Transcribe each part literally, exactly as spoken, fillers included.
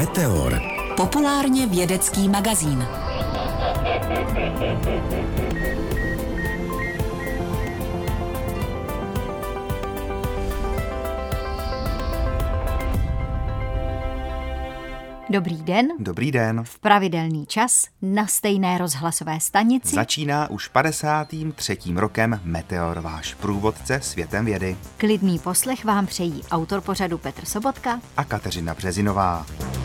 Meteor. Populárně vědecký magazín. Dobrý den. Dobrý den. V pravidelný čas na stejné rozhlasové stanici Začíná už padesátým třetím rokem Meteor, váš průvodce světem vědy. klidný poslech vám přejí autor pořadu Petr Sobotka A Kateřina Březinová.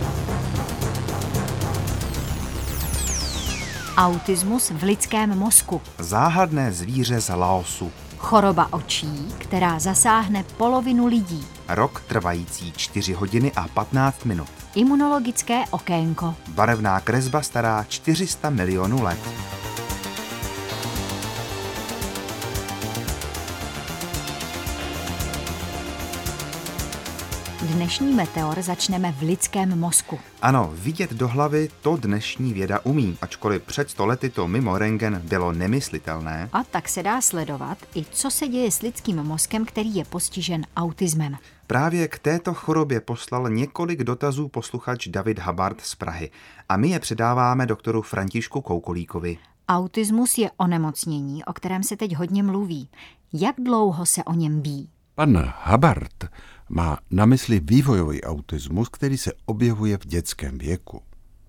Autismus v lidském mozku. Záhadné zvíře z Laosu. Choroba očí, která zasáhne polovinu lidí. Rok trvající čtyři hodiny a patnáct minut. Imunologické okénko. Barevná kresba stará čtyři sta milionů let. Dnešní Meteor začneme v lidském mozku. Ano, vidět do hlavy to dnešní věda umí, ačkoliv před sto lety to mimo rentgen bylo nemyslitelné. A tak se dá sledovat i co se děje s lidským mozkem, který je postižen autismem. Právě k této chorobě poslal několik dotazů posluchač David Habart z Prahy a my je předáváme doktoru Františku Koukolíkovi. Autismus je onemocnění, o kterém se teď hodně mluví. Jak dlouho se o něm ví? Pan Habart má na mysli vývojový autismus, který se objevuje v dětském věku.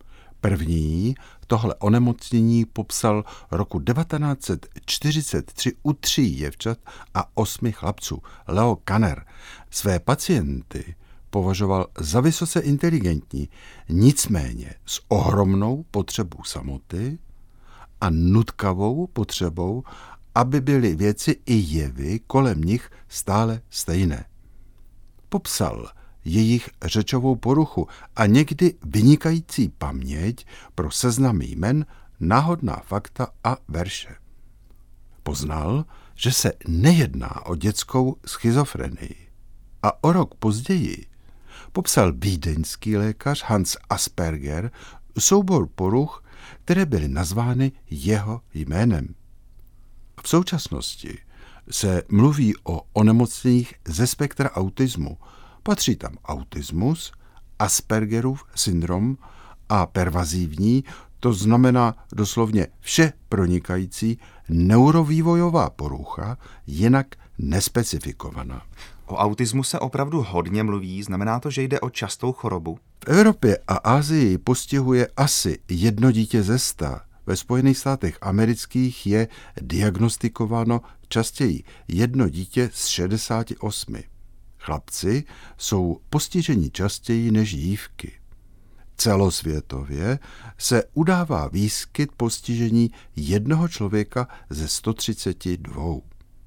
První tohle onemocnění popsal roku devatenáct set čtyřicet tři u tří děvčat a osmi chlapců. Leo Kanner své pacienty považoval za vysoce inteligentní, nicméně s ohromnou potřebou samoty a nutkavou potřebou, aby byly věci i jevy kolem nich stále stejné. Popsal jejich řečovou poruchu a někdy vynikající paměť pro seznamy jmen, náhodná fakta a verše. Poznal, že se nejedná o dětskou schizofrenii. A o rok později popsal vídeňský lékař Hans Asperger soubor poruch, které byly nazvány jeho jménem. V současnosti se mluví o onemocněních ze spektra autismu. Patří tam autismus, Aspergerův syndrom a pervazivní, to znamená doslovně vše pronikající neurovývojová porucha, jinak nespecifikovaná. O autismu se opravdu hodně mluví, znamená to, že jde o častou chorobu? V Evropě a Asii postihuje asi jedno dítě ze sta. Ve Spojených státech amerických je diagnostikováno častěji jedno dítě z šedesáti osmi. Chlapci jsou postiženi častěji než dívky. Celosvětově se udává výskyt postižení jednoho člověka ze sto třiceti dvou.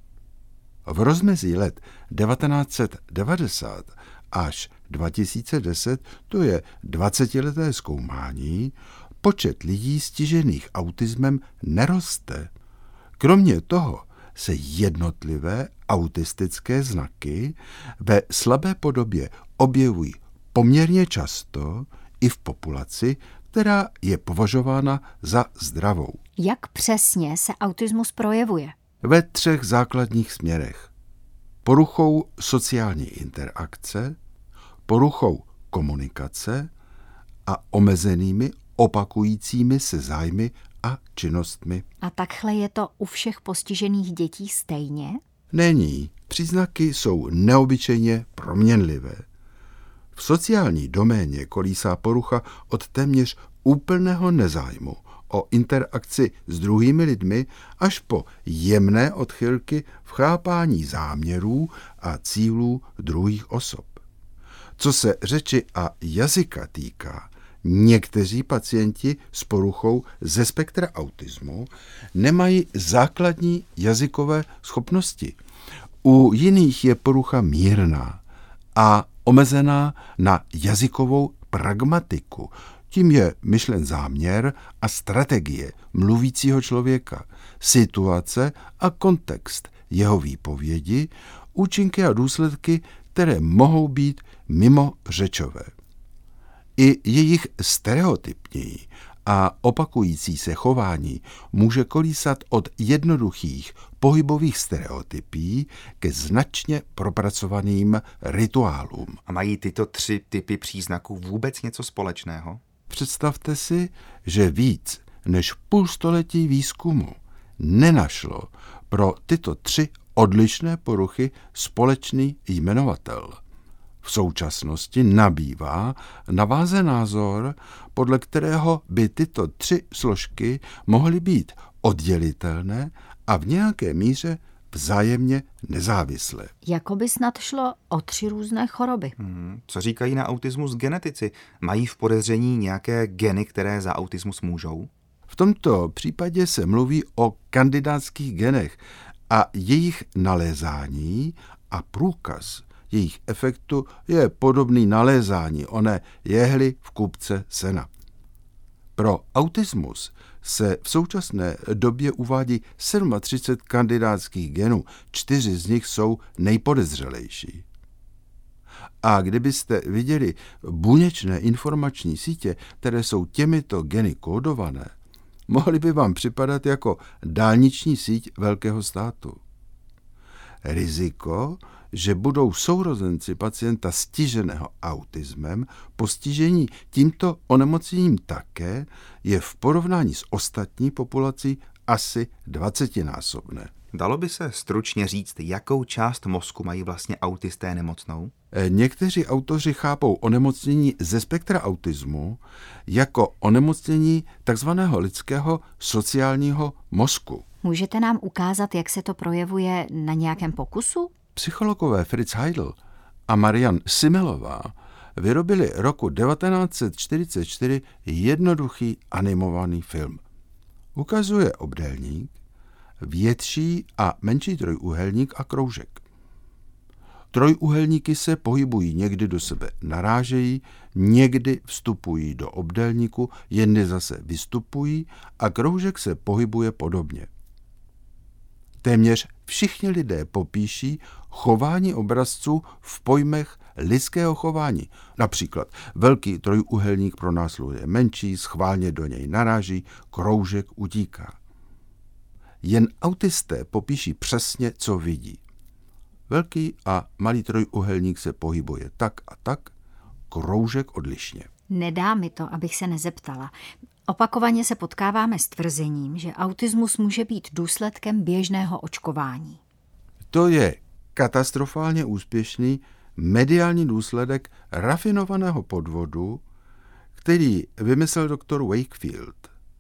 V rozmezí let devatenáct set devadesát až dva tisíce deset, to je dvacetileté zkoumání, počet lidí stižených autismem neroste. Kromě toho se jednotlivé autistické znaky ve slabé podobě objevují poměrně často i v populaci, která je považována za zdravou. Jak přesně se autismus projevuje? Ve třech základních směrech. Poruchou sociální interakce, poruchou komunikace a omezenými opakujícími se zájmy a činnostmi. A takhle je to u všech postižených dětí stejně? Není. Příznaky jsou neobyčejně proměnlivé. V sociální doméně kolísá porucha od téměř úplného nezájmu o interakci s druhými lidmi až po jemné odchylky v chápání záměrů a cílů druhých osob. Co se řeči a jazyka týká, někteří pacienti s poruchou ze spektra autismu nemají základní jazykové schopnosti. U jiných je porucha mírná a omezená na jazykovou pragmatiku. Tím je myšlen záměr a strategie mluvícího člověka, situace a kontext jeho výpovědi, účinky a důsledky, které mohou být mimo řečové. I jejich stereotypněji a opakující se chování může kolísat od jednoduchých pohybových stereotypí ke značně propracovaným rituálům. A mají tyto tři typy příznaků vůbec něco společného? Představte si, že víc než půl století výzkumu nenašlo pro tyto tři odlišné poruchy společný jmenovatel. V současnosti nabývá na váze názor, podle kterého by tyto tři složky mohly být oddělitelné a v nějaké míře vzájemně nezávislé. Jako by snad šlo o tři různé choroby. Hmm. Co říkají na autismus genetici? Mají v podezření nějaké geny, které za autismus můžou? V tomto případě se mluví o kandidátských genech a jejich nalézání a průkaz jejich efektu je podobný nalézání oné jehly v kupce sena. Pro autismus se v současné době uvádí třicet sedm kandidátských genů, čtyři z nich jsou nejpodezřelejší. A kdybyste viděli buněčné informační sítě, které jsou těmito geny kódované, mohly by vám připadat jako dálniční síť velkého státu. Riziko, že budou sourozenci pacienta stiženého autismem postižení tímto onemocněním také, je v porovnání s ostatní populací asi dvacetinásobné. Dalo by se stručně říct, jakou část mozku mají vlastně autisté nemocnou? Někteří autoři chápou onemocnění ze spektra autismu jako onemocnění takzvaného lidského sociálního mozku. Můžete nám ukázat, jak se to projevuje na nějakém pokusu? Psychologové Fritz Heidel a Marian Simelová vyrobili roku devatenáct set čtyřicet čtyři jednoduchý animovaný film. Ukazuje obdélník, větší a menší trojúhelník a kroužek. Trojúhelníky se pohybují, někdy do sebe narážejí, někdy vstupují do obdélníku, jindy zase vystupují a kroužek se pohybuje podobně. Téměř všichni lidé popíší chování obrazců v pojmech lidského chování. Například velký trojúhelník pronásleduje menší, schválně do něj naráží, kroužek utíká. Jen autisté popíší přesně, co vidí. Velký a malý trojúhelník se pohybuje tak a tak, kroužek odlišně. Nedá mi to, abych se nezeptala. Opakovaně se potkáváme s tvrzením, že autismus může být důsledkem běžného očkování. To je katastrofálně úspěšný mediální důsledek rafinovaného podvodu, který vymyslel doktor Wakefield.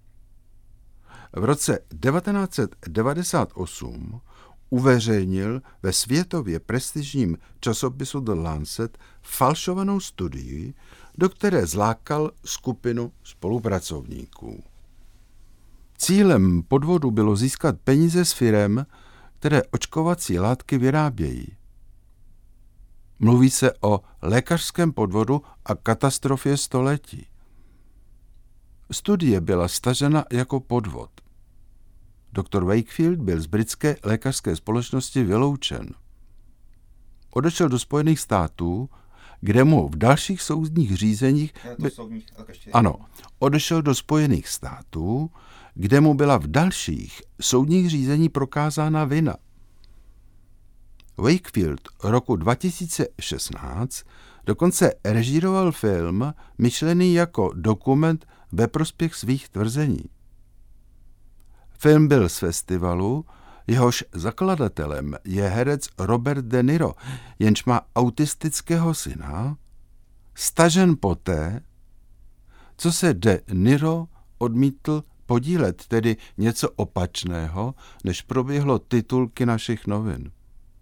V roce devatenáct set devadesát osm uveřejnil ve světově prestižním časopisu The Lancet falšovanou studii, do které zlákal skupinu spolupracovníků. Cílem podvodu bylo získat peníze z firem, které očkovací látky vyrábějí. Mluví se o lékařském podvodu a katastrofě století. Studie byla stažena jako podvod. doktor Wakefield byl z britské lékařské společnosti vyloučen. Odešel do Spojených států, kde mu v dalších soudních řízeních... By... Soudních, ano, odešel do Spojených států, kde mu byla v dalších soudních řízení prokázána vina. Wakefield roku dva tisíce šestnáct dokonce režíroval film myšlený jako dokument ve prospěch svých tvrzení. Film byl z festivalu, jehož zakladatelem je herec Robert De Niro, jenž má autistického syna, stažen poté, co se De Niro odmítl podílet, tedy něco opačného, než proběhlo titulky našich novin.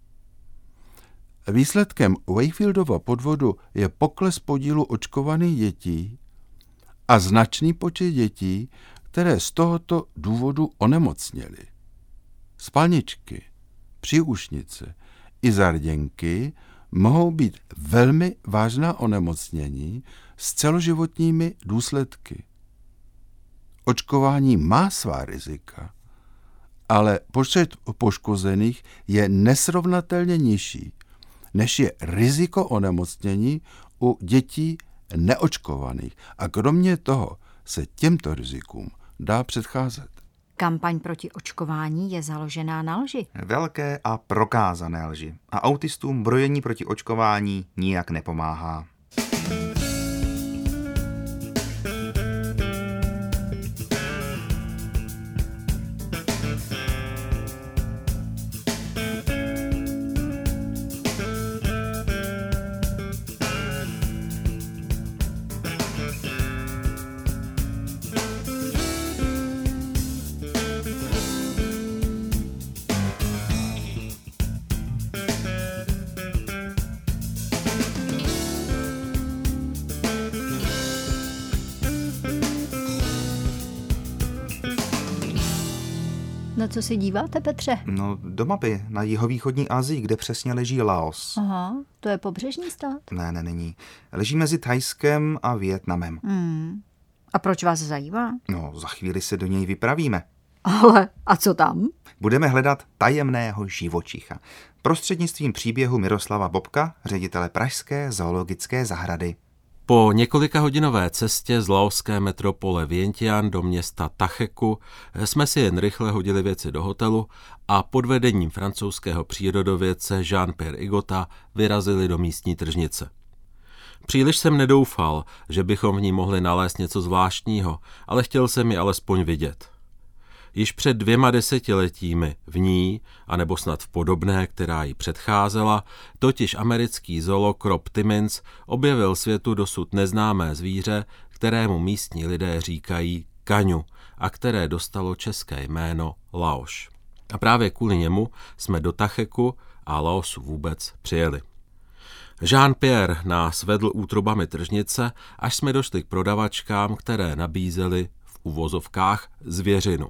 Výsledkem Wakefieldova podvodu je pokles podílu očkovaných dětí a značný počet dětí, které z tohoto důvodu onemocněly. Spalničky, příušnice i zarděnky mohou být velmi vážná onemocnění s celoživotními důsledky. Očkování má svá rizika, ale počet poškozených je nesrovnatelně nižší, než je riziko onemocnění u dětí neočkovaných. A kromě toho se těmto rizikům dá předcházet. Kampaň proti očkování je založená na lži. Velké a prokázané lži. A autistům brojení proti očkování nijak nepomáhá. Na co se díváte, Petře? No, do mapy, na jihovýchodní Asii, kde přesně leží Laos. Aha, to je pobřežní stát? Ne, ne, není. Leží mezi Thajskem a Vietnamem. Hmm. A proč vás zajímá? No, za chvíli se do něj vypravíme. Ale a co tam? Budeme hledat tajemného živočicha. Prostřednictvím příběhu Miroslava Bobka, ředitele pražské zoologické zahrady. Po několika hodinové cestě z laoské metropole Vientiane do města Tacheku jsme si jen rychle hodili věci do hotelu a pod vedením francouzského přírodovědce Jean-Pierre Igota vyrazili do místní tržnice. Příliš jsem nedoufal, že bychom v ní mohli nalézt něco zvláštního, ale chtěl jsem ji alespoň vidět. Již před dvěma desetiletími v ní, anebo snad v podobné, která jí předcházela, totiž americký zoolog Rob Timmins objevil světu dosud neznámé zvíře, kterému místní lidé říkají kaňu a které dostalo české jméno Laoš. A právě kvůli němu jsme do Tacheku a Laosu vůbec přijeli. Jean-Pierre nás vedl útrobami tržnice, až jsme došli k prodavačkám, které nabízely v uvozovkách zvěřinu.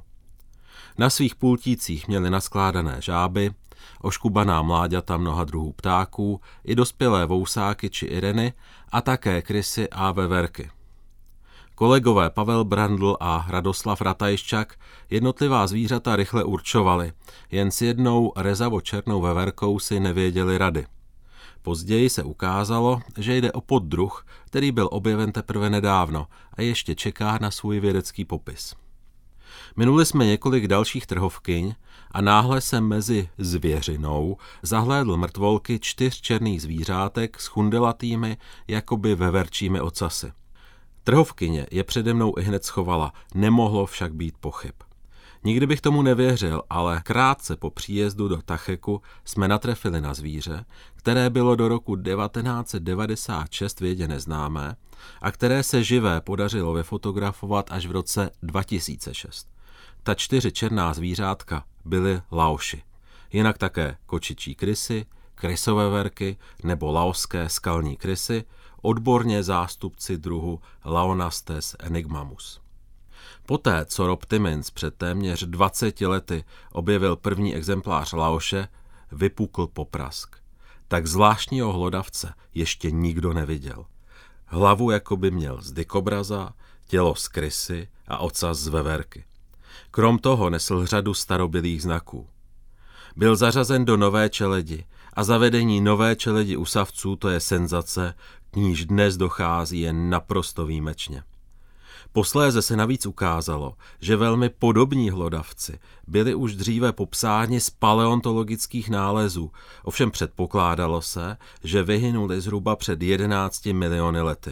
Na svých pultících měli naskládané žáby, oškubaná mláďata mnoha druhů ptáků, i dospělé vousáky či ireny a také krysy a veverky. Kolegové Pavel Brandl a Radoslav Ratajščak jednotlivá zvířata rychle určovali, jen s jednou rezavo-černou veverkou si nevěděli rady. Později se ukázalo, že jde o poddruh, který byl objeven teprve nedávno a ještě čeká na svůj vědecký popis. Minuli jsme několik dalších trhovkyň a náhle jsem mezi zvěřinou zahlédl mrtvolky čtyř černých zvířátek s chundelatými, jakoby veverčími ocasy. Trhovkyně je přede mnou ihned schovala, nemohlo však být pochyb. Nikdy bych tomu nevěřil, ale krátce po příjezdu do Tacheku jsme natrefili na zvíře, které bylo do roku devatenáct set devadesát šest vědě neznámé a které se živé podařilo vyfotografovat až v roce dva tisíce šest. Ta čtyři černá zvířátka byly Laoši, jinak také kočičí krysy, krysoveverky nebo laoské skalní krysy, odborně zástupci druhu Laonastes enigmamus. Poté, co Rob Timmins před téměř dvaceti lety objevil první exemplář Laoše, vypukl poprask. Tak zvláštního hlodavce ještě nikdo neviděl. Hlavu jakoby měl z dykobraza, tělo z krysy a ocas z veverky. Krom toho nesl řadu starobylých znaků. Byl zařazen do nové čeledi a zavedení nové čeledi u savců to je senzace, k níž dnes dochází jen naprosto výjimečně. Posléze se navíc ukázalo, že velmi podobní hlodavci byli už dříve popsáni z paleontologických nálezů, ovšem předpokládalo se, že vyhynuli zhruba před jedenácti miliony lety.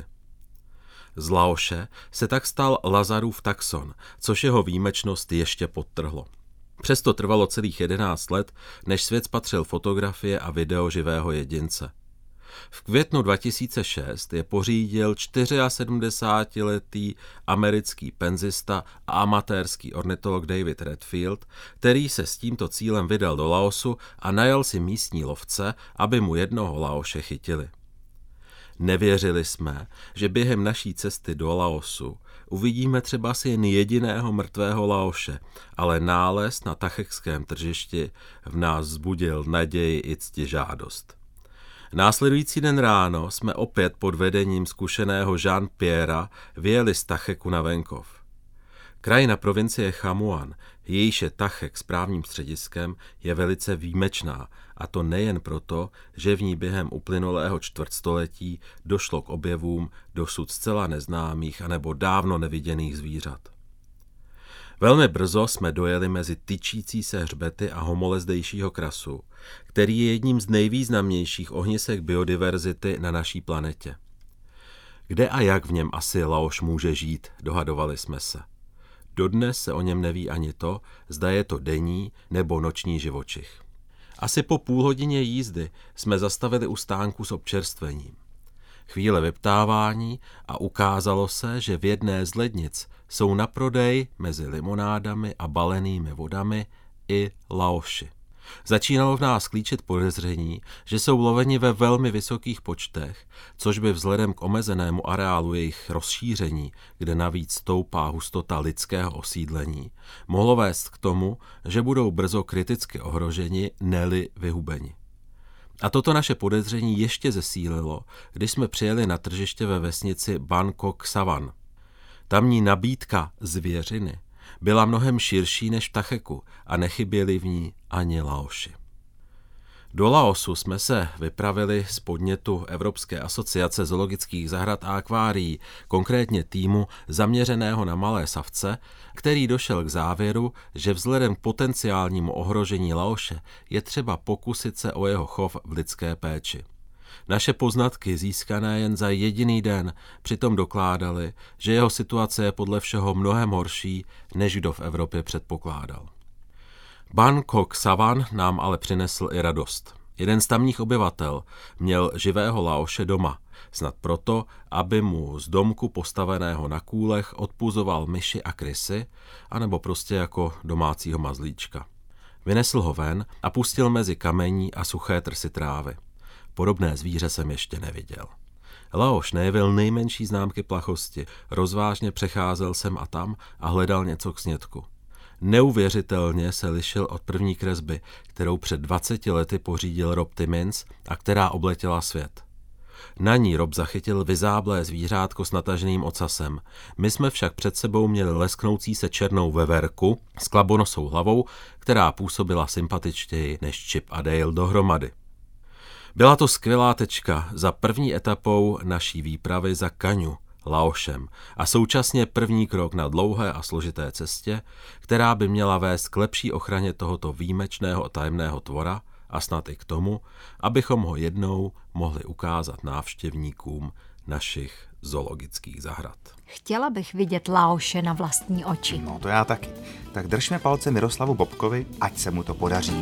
Z Laoše se tak stal Lazarův taxon, což jeho výjimečnost ještě podtrhlo. Přesto trvalo celých jedenáct let, než svět spatřil fotografie a video živého jedince. V květnu dva tisíce šest je pořídil sedmdesátičtyřletý americký penzista a amatérský ornitolog David Redfield, který se s tímto cílem vydal do Laosu a najal si místní lovce, aby mu jednoho Laoše chytili. Nevěřili jsme, že během naší cesty do Laosu uvidíme třeba si jen jediného mrtvého Laoše, ale nález na tachekském tržišti v nás vzbudil naději i ctižádost. Následující den ráno jsme opět pod vedením zkušeného Jean-Pierra vyjeli z Tacheku na venkov. Krajina provincie Chamuan, jejíž je Tachek správním střediskem, je velice výjimečná, a to nejen proto, že v ní během uplynulého čtvrtstoletí došlo k objevům dosud zcela neznámých anebo dávno neviděných zvířat. Velmi brzo jsme dojeli mezi tyčící se hřbety a homole zdejšího krasu, který je jedním z nejvýznamnějších ohnisek biodiverzity na naší planetě. Kde a jak v něm asi Laoš může žít, dohadovali jsme se. Dodnes se o něm neví ani to, zda je to denní nebo noční živočich. Asi po půl hodině jízdy jsme zastavili u stánku s občerstvením. Chvíle vyptávání a ukázalo se, že v jedné z lednic jsou na prodej mezi limonádami a balenými vodami i Laoši. Začínalo v nás klíčit podezření, že jsou loveni ve velmi vysokých počtech, což by vzhledem k omezenému areálu jejich rozšíření, kde navíc stoupá hustota lidského osídlení, mohlo vést k tomu, že budou brzo kriticky ohroženi, ne-li vyhubeni. A toto naše podezření ještě zesílilo, když jsme přijeli na tržiště ve vesnici Bangkok Savan. Tamní nabídka zvěřiny byla mnohem širší než v Tacheku a nechyběli v ní ani Laoši. Do Laosu jsme se vypravili z podnětu Evropské asociace zoologických zahrad a akvárií, konkrétně týmu zaměřeného na malé savce, který došel k závěru, že vzhledem k potenciálnímu ohrožení Laoše je třeba pokusit se o jeho chov v lidské péči. Naše poznatky, získané jen za jediný den, přitom dokládaly, že jeho situace je podle všeho mnohem horší, než kdo v Evropě předpokládal. Bangkok Savan nám ale přinesl i radost. Jeden z tamních obyvatel měl živého Laoše doma, snad proto, aby mu z domku postaveného na kůlech odpuzoval myši a krysy, anebo prostě jako domácího mazlíčka. Vynesl ho ven a pustil mezi kamení a suché trsy trávy. Podobné zvíře jsem ještě neviděl. Laoš nejevil nejmenší známky plachosti, rozvážně přecházel sem a tam a hledal něco k snědku. Neuvěřitelně se lišil od první kresby, kterou před dvaceti lety pořídil Rob Timmins a která obletěla svět. Na ní Rob zachytil vyzáblé zvířátko s nataženým ocasem. My jsme však před sebou měli lesknoucí se černou veverku s klabonosou hlavou, která působila sympatičtěji než Chip a Dale dohromady. Byla to skvělá tečka za první etapou naší výpravy za Kaňu, Laošem, a současně první krok na dlouhé a složité cestě, která by měla vést k lepší ochraně tohoto výjimečného a tajemného tvora a snad i k tomu, abychom ho jednou mohli ukázat návštěvníkům našich zoologických zahrad. Chtěla bych vidět Laoše na vlastní oči. No to já taky. Tak držme palce Miroslavu Bobkovi, ať se mu to podaří.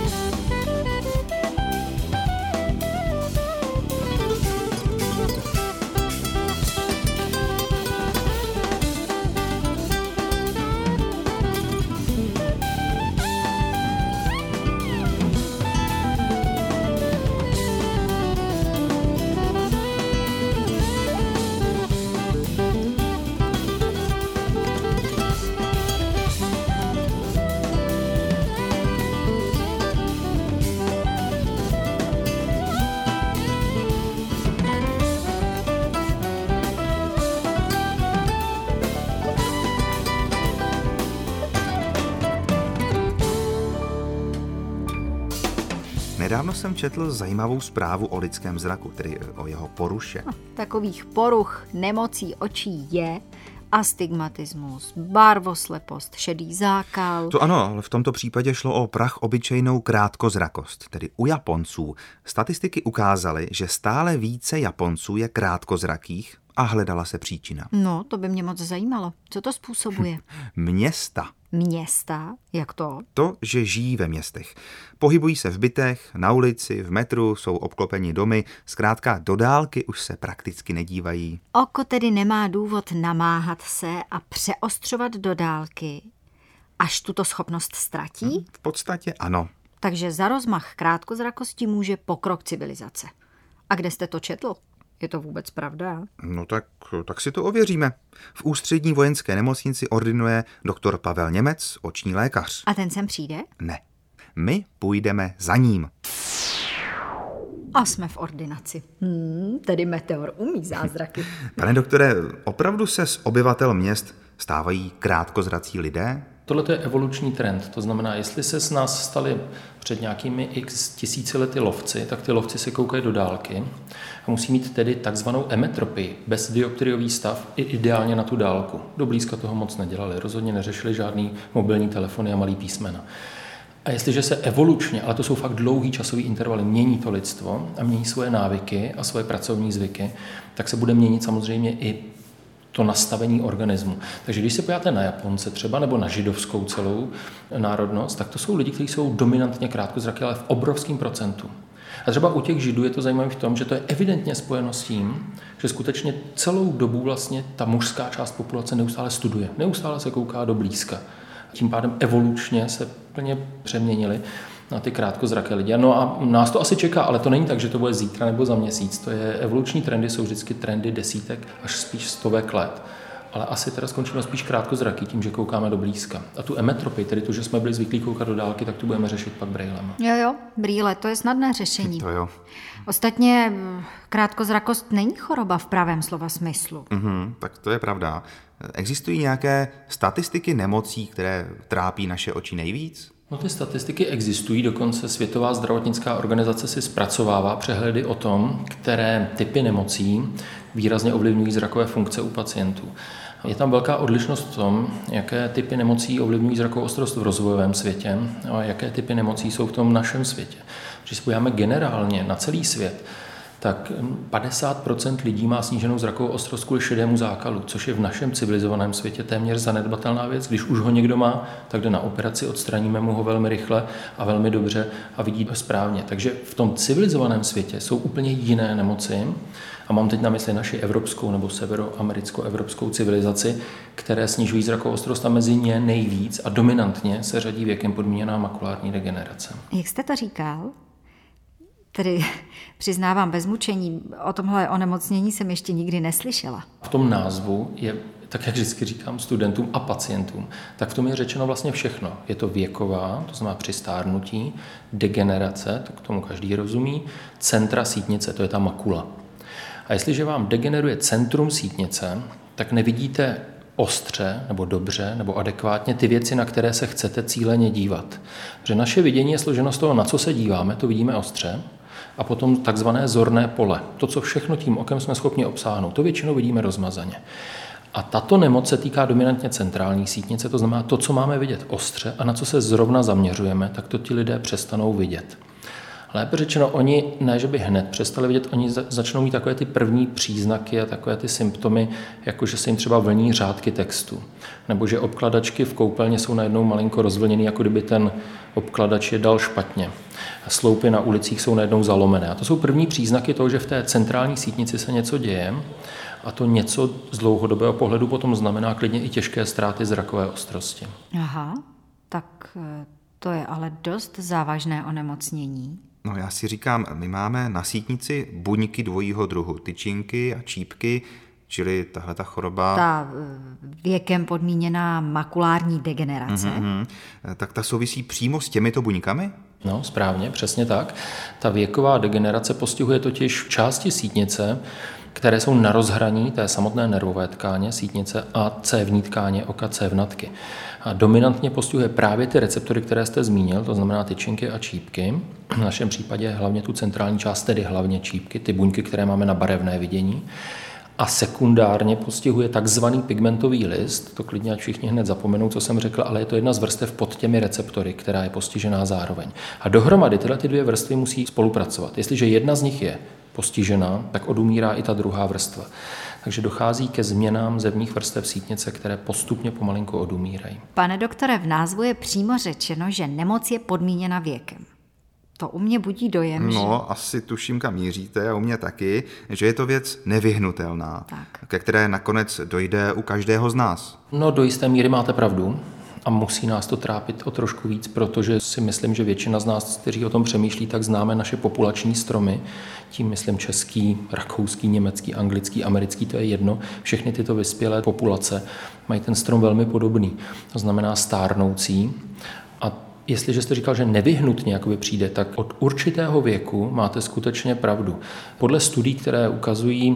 Nedávno jsem četl zajímavou zprávu o lidském zraku, tedy o jeho poruše. Takových poruch nemocí očí je astigmatismus, barvoslepost, šedý zákal. To ano, ale v tomto případě šlo o prach obyčejnou krátkozrakost, tedy u Japonců. Statistiky ukázaly, že stále více Japonců je krátkozrakých a hledala se příčina. No, to by mě moc zajímalo. Co to způsobuje? Města. Města? Jak to? To, že žijí ve městech. Pohybují se v bytech, na ulici, v metru, jsou obklopeni domy, zkrátka do dálky už se prakticky nedívají. Oko tedy nemá důvod namáhat se a přeostřovat do dálky, až tuto schopnost ztratí? V podstatě ano. Takže za rozmach krátkozrakosti může pokrok civilizace. A kde jste to četl? Je to vůbec pravda? No tak, tak si to ověříme. V ústřední vojenské nemocnici ordinuje doktor Pavel Němec, oční lékař. A ten sem přijde? Ne. My půjdeme za ním. A jsme v ordinaci. Hmm, tedy Meteor umí zázraky. Pane doktore, opravdu se z obyvatel měst stávají krátkozrací lidé? Tohle je evoluční trend, to znamená, jestli se z nás stali před nějakými x tisíci lety lovci, tak ty lovci se koukají do dálky a musí mít tedy takzvanou emetropii, bezdioptriový stav, i ideálně na tu dálku. Do blízka toho moc nedělali, rozhodně neřešili žádný mobilní telefony a malý písmena. A jestliže se evolučně, ale to jsou fakt dlouhý časový intervaly, mění to lidstvo a mění svoje návyky a svoje pracovní zvyky, tak se bude měnit samozřejmě i to nastavení organismu. Takže když se podíváte na Japonce třeba, nebo na židovskou celou národnost, tak to jsou lidi, kteří jsou dominantně krátkozraky, ale v obrovském procentu. A třeba u těch židů je to zajímavé v tom, že to je evidentně spojeno s tím, že skutečně celou dobu vlastně ta mužská část populace neustále studuje, neustále se kouká do blízka. Tím pádem evolučně se plně přeměnili na ty krátkozraké lidi. No a nás to asi čeká, ale to není tak, že to bude zítra nebo za měsíc. To je evoluční trendy, jsou vždycky trendy desítek až spíš stovek let. Ale asi teda skončíme spíš krátkozraky tím, že koukáme do blízka. A tu emetropii, tedy tu, že jsme byli zvyklí koukat do dálky, tak tu budeme řešit pak brejlema. Jo, jo, brýle, to je snadné řešení. To jo. Ostatně krátkozrakost není choroba v pravém slova smyslu. Mhm, tak to je pravda. Existují nějaké statistiky nemocí, které trápí naše oči nejvíc? No ty statistiky existují, dokonce Světová zdravotnická organizace si zpracovává přehledy o tom, které typy nemocí výrazně ovlivňují zrakové funkce u pacientů. Je tam velká odlišnost v tom, jaké typy nemocí ovlivňují zrakovou ostrost v rozvojovém světě a jaké typy nemocí jsou v tom našem světě. Když se podíváme generálně na celý svět, tak padesát procent lidí má sníženou zrakovou ostrost kvůli šedému zákalu, což je v našem civilizovaném světě téměř zanedbatelná věc. Když už ho někdo má, tak jde na operaci, odstraníme mu ho velmi rychle a velmi dobře a vidí správně. Takže v tom civilizovaném světě jsou úplně jiné nemoci, a mám teď na mysli naši evropskou nebo severoamericko-evropskou civilizaci, které snižují zrakovou ostrost a mezi ně nejvíc a dominantně se řadí věkem podmíněná makulární degenerace. Jak jste to říkal? Tedy přiznávám bez mučení, o tomhle onemocnění jsem ještě nikdy neslyšela. V tom názvu je, tak jak vždycky říkám studentům a pacientům, tak v tom je řečeno vlastně všechno. Je to věková, to znamená při stárnutí, degenerace, to k tomu každý rozumí, centra sítnice, to je ta makula. A jestliže vám degeneruje centrum sítnice, tak nevidíte ostře, nebo dobře, nebo adekvátně ty věci, na které se chcete cíleně dívat. Protože naše vidění je složeno z toho, na co se díváme, to vidíme ostře, a potom takzvané zorné pole. To, co všechno tím okem jsme schopni obsáhnout, to většinou vidíme rozmazaně. A tato nemoc se týká dominantně centrální sítnice, to znamená to, co máme vidět ostře a na co se zrovna zaměřujeme, tak to ti lidé přestanou vidět. Lépe řečeno, oni ne, že by hned přestali vidět, oni začnou mít takové ty první příznaky a takové ty symptomy, jako že se jim třeba vlní řádky textu. Nebo že obkladačky v koupelně jsou najednou malinko rozvlněný, jako kdyby ten obkladač je dal špatně. Sloupy na ulicích jsou najednou zalomené. A to jsou první příznaky toho, že v té centrální sítnici se něco děje. A to něco z dlouhodobého pohledu potom znamená klidně i těžké ztráty zrakové ostrosti. Aha, tak to je ale dost závažné onemocnění. No já si říkám, my máme na sítnici buňky dvojího druhu, tyčinky a čípky, čili tahle ta choroba... Ta věkem podmíněná makulární degenerace. Mm-hmm. Tak ta souvisí přímo s těmito buňkami? No, správně, přesně tak. Ta věková degenerace postihuje totiž části sítnice, které jsou na rozhraní té samotné nervové tkáně sítnice a cévní tkáně oka cévnatky. A dominantně postihuje právě ty receptory, které jste zmínil, to znamená tyčinky a čípky. V našem případě hlavně tu centrální část, tedy hlavně čípky, ty buňky, které máme na barevné vidění. A sekundárně postihuje takzvaný pigmentový list, to klidně ať všichni hned zapomenou, co jsem řekl, ale je to jedna z vrstev pod těmi receptory, která je postižená zároveň. A dohromady tyhle ty dvě vrstvy musí spolupracovat. Jestliže jedna z nich je postižená, tak odumírá i ta druhá vrstva. Takže dochází ke změnám zevních vrstev sítnice, které postupně pomalinko odumírají. Pane doktore, v názvu je přímo řečeno, že nemoc je podmíněna věkem. To u mě budí dojem, že... No, asi tuším, kam míříte, a u mě taky, že je to věc nevyhnutelná, tak. ke které nakonec dojde u každého z nás. No, do jisté míry máte pravdu. A musí nás to trápit o trošku víc, protože si myslím, že většina z nás, kteří o tom přemýšlí, tak známe naše populační stromy. Tím myslím český, rakouský, německý, anglický, americký, to je jedno. Všechny tyto vyspělé populace mají ten strom velmi podobný. To znamená stárnoucí. A jestliže jste říkal, že nevyhnutně jakoby přijde, tak od určitého věku máte skutečně pravdu. Podle studií, které ukazují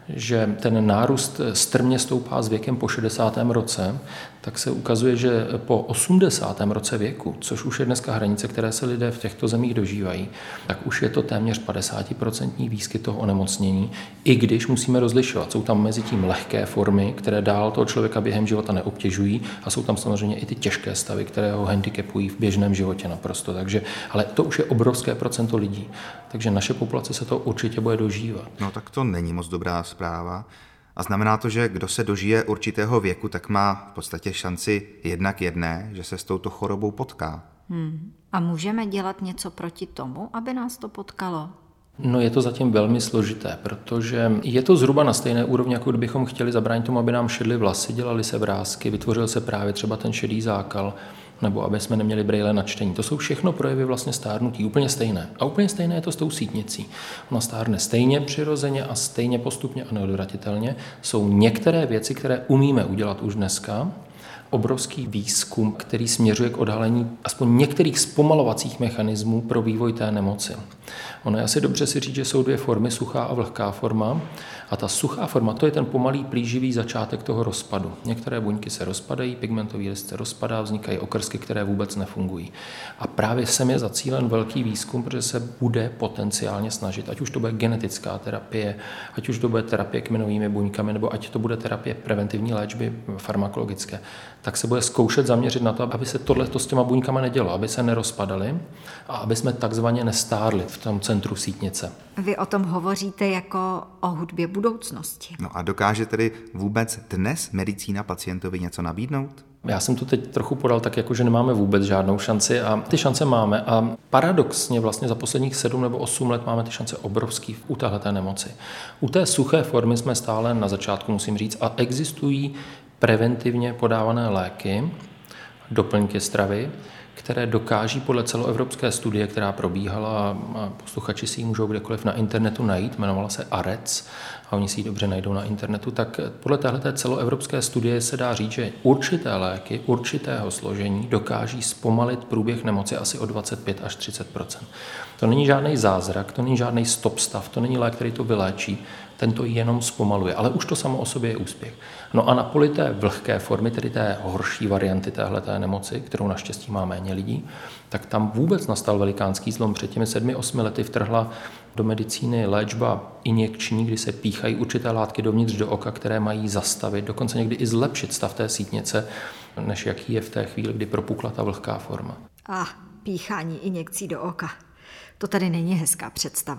že ten nárůst strmě stoupá s věkem po šedesátém roce, tak se ukazuje, že po osmdesátém roce věku, což už je dneska hranice, které se lidé v těchto zemích dožívají, tak už je to téměř padesátiprocentní výskyt toho onemocnění, i když musíme rozlišovat. Jsou tam mezi tím lehké formy, které dál toho člověka během života neobtěžují, a jsou tam samozřejmě i ty těžké stavy, které ho handicapují v běžném životě naprosto. Takže, ale to už je obrovské procento lidí, takže naše populace se to určitě bude dožívat. No tak to není moc dobrá zpráva. A znamená to, že kdo se dožije určitého věku, tak má v podstatě šanci jednak jedné, že se s touto chorobou potká. Hmm. A můžeme dělat něco proti tomu, aby nás to potkalo? No je to zatím velmi složité, protože je to zhruba na stejné úrovni, jako kdybychom chtěli zabránit tomu, aby nám šedly vlasy, dělali se vrásky, vytvořil se právě třeba ten šedý zákal, nebo aby jsme neměli brejle na čtení. To jsou všechno projevy vlastně stárnutí, úplně stejné. A úplně stejné je to s tou sítnicí. Ona stárne stejně přirozeně a stejně postupně a neodvratitelně. Jsou některé věci, které umíme udělat už dneska, obrovský výzkum, který směřuje k odhalení aspoň některých zpomalovacích mechanismů pro vývoj té nemoci. Ono je asi dobře si říct, že jsou dvě formy, suchá a vlhká forma. A ta suchá forma, to je ten pomalý plíživý začátek toho rozpadu. Některé buňky se rozpadají, pigmentový list se rozpadá, vznikají okrsky, které vůbec nefungují. A právě sem je zacílen velký výzkum, protože se bude potenciálně snažit, ať už to bude genetická terapie, ať už to bude terapie kmenovými buňkami, nebo ať to bude terapie preventivní léčby farmakologické, tak se bude zkoušet zaměřit na to, aby se tohleto s těma buňkama nedělo, aby se nerozpadaly a aby jsme takzvaně nestárli v tom centru sítnice. Vy o tom hovoříte jako o hudbě budoucnosti. No a dokáže tedy vůbec dnes medicína pacientovi něco nabídnout? Já jsem to teď trochu podal tak, jako že nemáme vůbec žádnou šanci a ty šance máme a paradoxně vlastně za posledních sedm nebo osm let máme ty šance obrovský u téhleté nemoci. U té suché formy jsme stále na začátku, musím říct, a existují preventivně podávané léky, doplňky stravy, které dokáží podle celoevropské studie, která probíhala, a posluchači si ji můžou kdekoliv na internetu najít, jmenovala se A R E C a oni si ji dobře najdou na internetu, tak podle téhleté celoevropské studie se dá říct, že určité léky určitého složení dokáží zpomalit průběh nemoci asi o dvacet pět až třicet procent. To není žádný zázrak, to není žádný stop stav, to není lék, který to vyléčí, ten to jenom zpomaluje, ale už to samo o sobě je úspěch. No a na poli té vlhké formy, tedy té horší varianty téhleté nemoci, kterou naštěstí má méně lidí, tak tam vůbec nastal velikánský zlom. Před těmi sedmi, osmi lety vtrhla do medicíny léčba injekční, kdy se píchají určité látky dovnitř do oka, které mají zastavit, dokonce někdy i zlepšit stav té sítnice, než jaký je v té chvíli, kdy propukla ta vlhká forma. A ah, píchání injekcí do oka. To tady není hezká představa.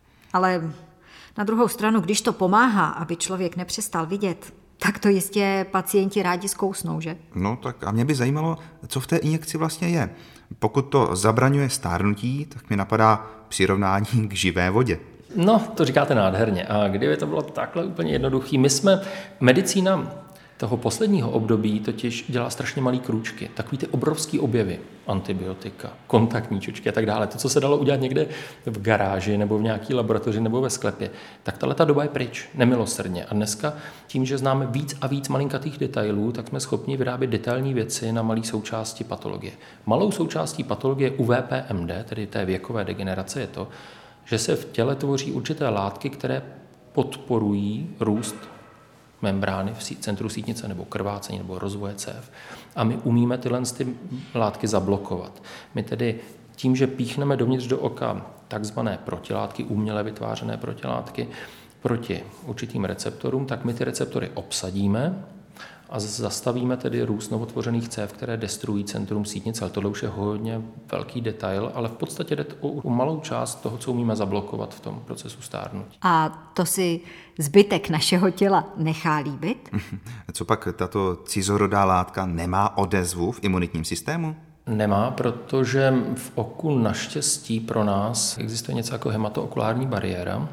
Ale na druhou stranu, když to pomáhá, aby člověk nepřestal vidět, tak to jistě pacienti rádi zkousnou, že? No tak a mě by zajímalo, co v té injekci vlastně je. Pokud to zabraňuje stárnutí, tak mi napadá přirovnání k živé vodě. No, to říkáte nádherně. A kdyby to bylo takhle úplně jednoduchý, my jsme, medicína toho posledního období totiž dělá strašně malý krůčky. Takový ty obrovský objevy, antibiotika, kontaktní čočky a tak dále. To, co se dalo udělat někde v garáži nebo v nějaké laboratoři nebo ve sklepě, tak tahle ta doba je pryč, nemilosrdně. A dneska tím, že známe víc a víc malinkatých detailů, tak jsme schopni vyrábět detailní věci na malé součásti patologie. Malou součástí patologie u V P M D, tedy té věkové degenerace, je to, že se v těle tvoří určité látky, které podporují růst membrány v centru sítnice nebo krvácení nebo rozvoje cév. A my umíme tyhle ty látky zablokovat. My tedy tím, že píchneme dovnitř do oka takzvané protilátky, uměle vytvářené protilátky proti určitým receptorům, tak my ty receptory obsadíme a zastavíme tedy růst novotvořených cév, které destruují centrum sítnice. Ale tohle už je hodně velký detail, ale v podstatě jde o, o malou část toho, co umíme zablokovat v tom procesu stárnutí. A to si zbytek našeho těla nechá líbit? Co pak tato cizorodá látka nemá odezvu v imunitním systému? Nemá, protože v oku naštěstí pro nás existuje něco jako hematookulární bariéra,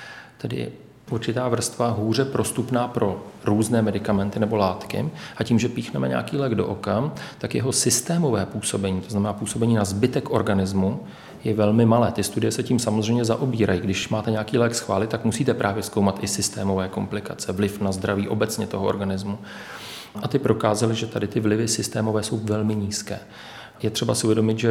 tedy určitá vrstva hůře prostupná pro různé medikamenty nebo látky a tím, že píchneme nějaký lék do oka, tak jeho systémové působení, to znamená působení na zbytek organismu, je velmi malé. Ty studie se tím samozřejmě zaobírají. Když máte nějaký lék schválit, tak musíte právě zkoumat i systémové komplikace, vliv na zdraví obecně toho organismu. A ty prokázaly, že tady ty vlivy systémové jsou velmi nízké. Je třeba si uvědomit, že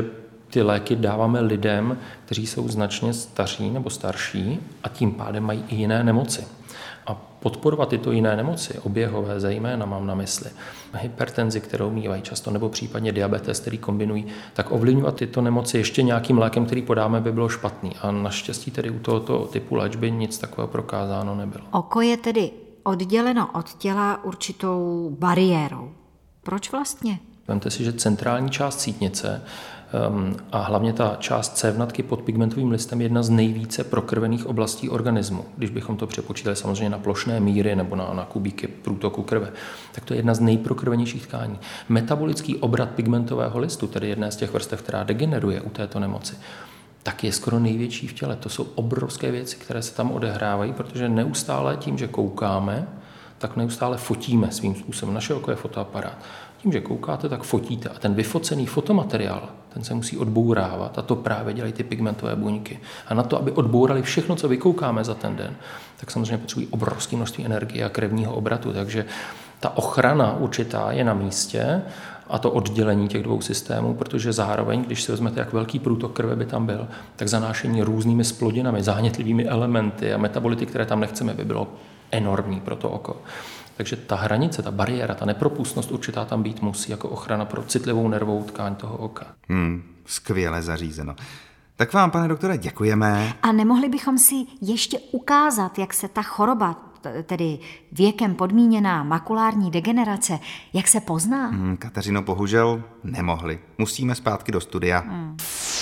Ty léky dáváme lidem, kteří jsou značně staří nebo starší a tím pádem mají i jiné nemoci. A podporovat tyto jiné nemoci, oběhové zejména mám na mysli, hypertenzi, kterou mívají často, nebo případně diabetes, který kombinují, tak ovlivňovat tyto nemoci ještě nějakým lékem, který podáme, by bylo špatný. A naštěstí tedy u tohoto typu léčby nic takového prokázáno nebylo. Oko je tedy odděleno od těla určitou bariérou. Proč vlastně? Vemte si, že centrální část sítnice um, a hlavně ta část cévnatky pod pigmentovým listem je jedna z nejvíce prokrvených oblastí organismu. Když bychom to přepočítali samozřejmě na plošné míry nebo na, na kubíky průtoku krve, tak to je jedna z nejprokrvenějších tkání. Metabolický obrat pigmentového listu, tedy jedné z těch vrstev, která degeneruje u této nemoci, tak je skoro největší v těle. To jsou obrovské věci, které se tam odehrávají, protože neustále tím, že koukáme, tak neustále fotíme svým způsobem. Naše oko je fotoaparát. Tím, že koukáte, tak fotíte. A ten vyfocený fotomateriál, ten se musí odbourávat. A to právě dělají ty pigmentové buňky. A na to, aby odbourali všechno, co vykoukáme za ten den, tak samozřejmě potřebují obrovské množství energie a krevního obratu. Takže ta ochrana určitá je na místě a to oddělení těch dvou systémů, protože zároveň, když si vezmete, jak velký průtok krve by tam byl, tak zanášení různými splodinami, zánětlivými elementy a metabolity, které tam nechceme, by bylo enormní pro to oko. Takže ta hranice, ta bariéra, ta nepropustnost určitá tam být musí jako ochrana pro citlivou nervovou tkáň toho oka. Hmm, skvěle zařízeno. Tak vám, pane doktore, děkujeme. A nemohli bychom si ještě ukázat, jak se ta choroba, tedy věkem podmíněná makulární degenerace, jak se pozná? Hmm, Kateřino, bohužel nemohli. Musíme zpátky do studia. Hmm.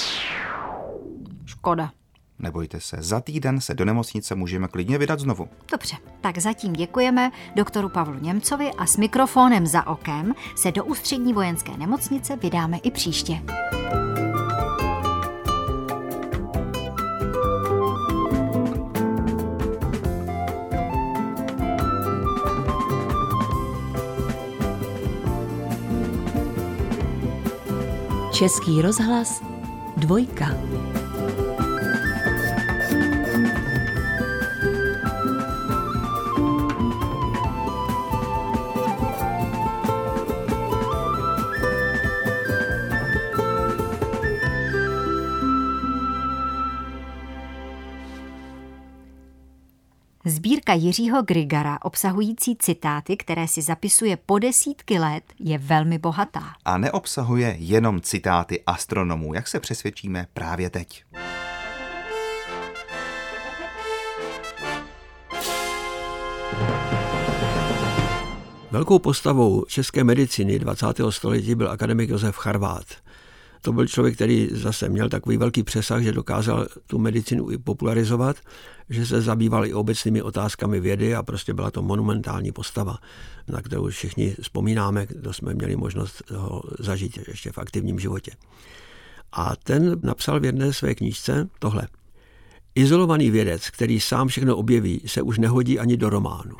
Škoda. Nebojte se, za týden se do nemocnice můžeme klidně vydat znovu. Dobře, tak zatím děkujeme doktoru Pavlu Němcovi a s mikrofonem za okem se do Ústřední vojenské nemocnice vydáme i příště. Český rozhlas dvojka. Sbírka Jiřího Grigara, obsahující citáty, které si zapisuje po desítky let, je velmi bohatá. A neobsahuje jenom citáty astronomů, jak se přesvědčíme právě teď. Velkou postavou české medicíny dvacátého století byl akademik Josef Charvát. To byl člověk, který zase měl takový velký přesah, že dokázal tu medicínu i popularizovat, že se zabýval i obecnými otázkami vědy a prostě byla to monumentální postava, na kterou všichni vzpomínáme, kdo jsme měli možnost ho zažít ještě v aktivním životě. A ten napsal v jedné své knížce tohle. Izolovaný vědec, který sám všechno objeví, se už nehodí ani do románu.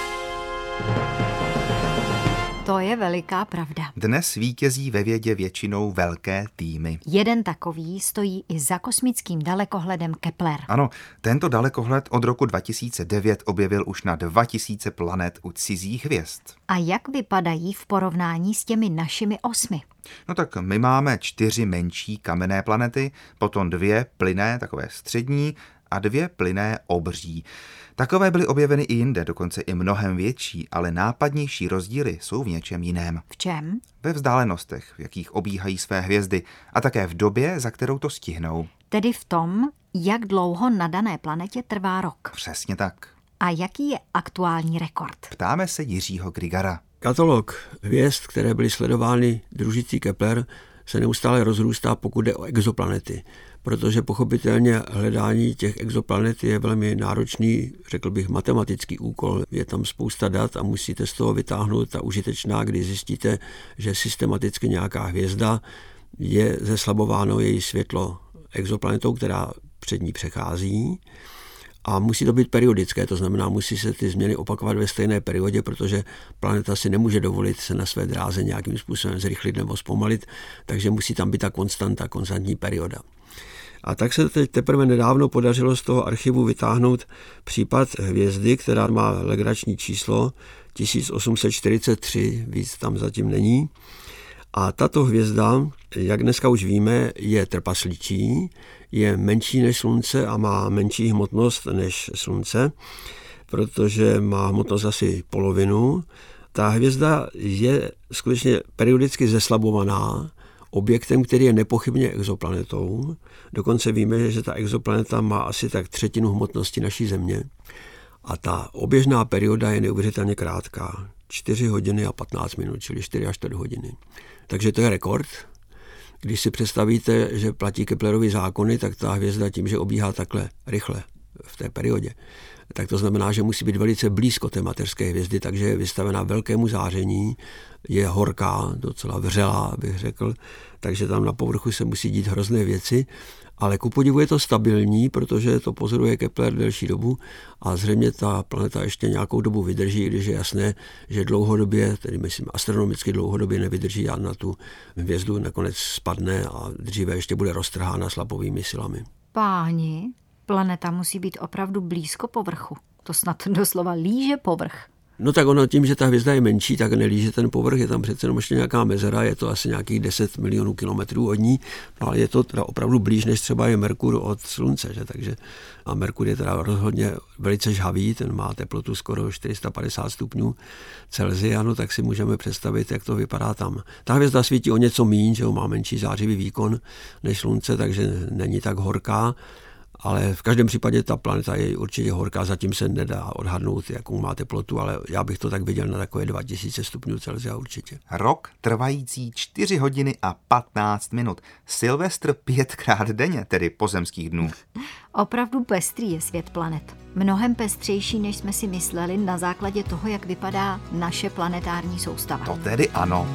To je veliká pravda. Dnes vítězí ve vědě většinou velké týmy. Jeden takový stojí i za kosmickým dalekohledem Kepler. Ano, tento dalekohled od roku dva tisíce devět objevil už na dva tisíce planet u cizích hvězd. A jak vypadají v porovnání s těmi našimi osmi? No tak my máme čtyři menší kamenné planety, potom dvě plynné, takové střední, a dvě plynné obří. Takové byly objeveny i jinde, dokonce i mnohem větší, ale nápadnější rozdíly jsou v něčem jiném. V čem? Ve vzdálenostech, v jakých obíhají své hvězdy, a také v době, za kterou to stihnou. Tedy v tom, jak dlouho na dané planetě trvá rok. Přesně tak. A jaký je aktuální rekord? Ptáme se Jiřího Grigara. Katalog hvězd, které byly sledovány družicí Kepler, se neustále rozrůstá, pokud jde o exoplanety, protože pochopitelně hledání těch exoplanet je velmi náročný, řekl bych, matematický úkol. Je tam spousta dat a musíte z toho vytáhnout ta užitečná, kdy zjistíte, že systematicky nějaká hvězda je zeslabováno její světlo exoplanetou, která před ní přechází. A musí to být periodické, to znamená, musí se ty změny opakovat ve stejné periodě, protože planeta si nemůže dovolit se na své dráze nějakým způsobem zrychlit nebo zpomalit, takže musí tam být ta konstanta, konstantní perioda. A tak se teď teprve nedávno podařilo z toho archivu vytáhnout případ hvězdy, která má legrační číslo tisíc osm set čtyřicet tři, víc tam zatím není. A tato hvězda, jak dneska už víme, je trpaslíčí, je menší než Slunce a má menší hmotnost než Slunce, protože má hmotnost asi polovinu. Ta hvězda je skutečně periodicky zeslabovaná objektem, který je nepochybně exoplanetou. Dokonce víme, že ta exoplaneta má asi tak třetinu hmotnosti naší Země. A ta oběžná perioda je neuvěřitelně krátká. čtyři hodiny a patnáct minut, čili čtyři až čtyři hodiny. Takže to je rekord. Když si představíte, že platí Keplerovy zákony, tak ta hvězda tím, že obíhá takhle rychle v té periodě, tak to znamená, že musí být velice blízko té mateřské hvězdy, takže je vystavená velkému záření, je horká, docela vřelá, bych řekl, takže tam na povrchu se musí dít hrozné věci, ale ku podivu je to stabilní, protože to pozoruje Kepler delší dobu a zřejmě ta planeta ještě nějakou dobu vydrží, když je jasné, že dlouhodobě, tedy myslím astronomicky dlouhodobě nevydrží a na tu hvězdu nakonec spadne a dříve ještě bude roztrhána slapovými silami. Páni, planeta musí být opravdu blízko povrchu. To snad doslova líže povrch. No tak ono tím, že ta hvězda je menší, tak nelíže ten povrch, je tam přece jenom ještě nějaká mezera, je to asi nějakých deset milionů kilometrů od ní, no ale je to teda opravdu blíž, než třeba je Merkur od Slunce, že? Takže a Merkur je teda rozhodně velice žhavý, ten má teplotu skoro čtyři sta padesát stupňů Celsia, no tak si můžeme představit, jak to vypadá tam. Ta hvězda svítí o něco míň, že má menší zářivý výkon než Slunce, takže není tak horká. Ale v každém případě ta planeta je určitě horká, zatím se nedá odhadnout, jakou má teplotu, ale já bych to tak viděl na takové dva tisíce stupňů Celsia určitě. Rok trvající čtyři hodiny a patnáct minut. Silvestr pětkrát denně, tedy pozemských dnů. Opravdu pestrý je svět planet. Mnohem pestřejší, než jsme si mysleli na základě toho, jak vypadá naše planetární soustava. To tedy ano.